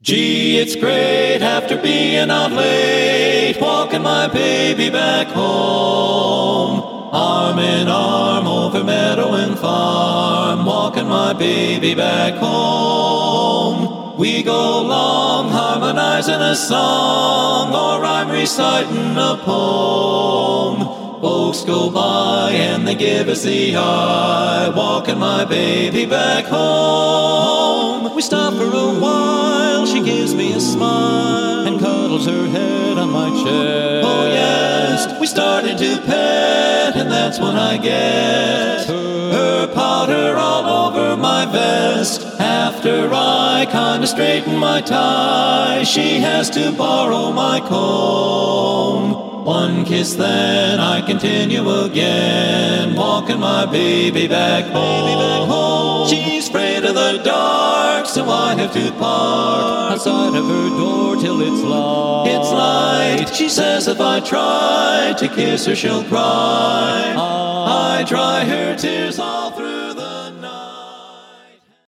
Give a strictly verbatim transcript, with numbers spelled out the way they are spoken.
Gee, it's great after being out late, walking my baby back home. Arm in arm over meadow and farm, walking my baby back home. We go along harmonizing a song, or I'm reciting a poem. Folks go by and they give us the eye, walking my baby back home. We stop for a while, she gives me a smile and cuddles her head on my chest. Oh yes, we started to pet, and that's when I get her powder all over my vest. After I kinda straighten my tie, she has to borrow my comb. One kiss, then I continue again, walking my baby back home. She's afraid of the dark, so I have to park outside of her door till it's light. It's light. She says if I try to kiss her, she'll cry. I dry her tears all through.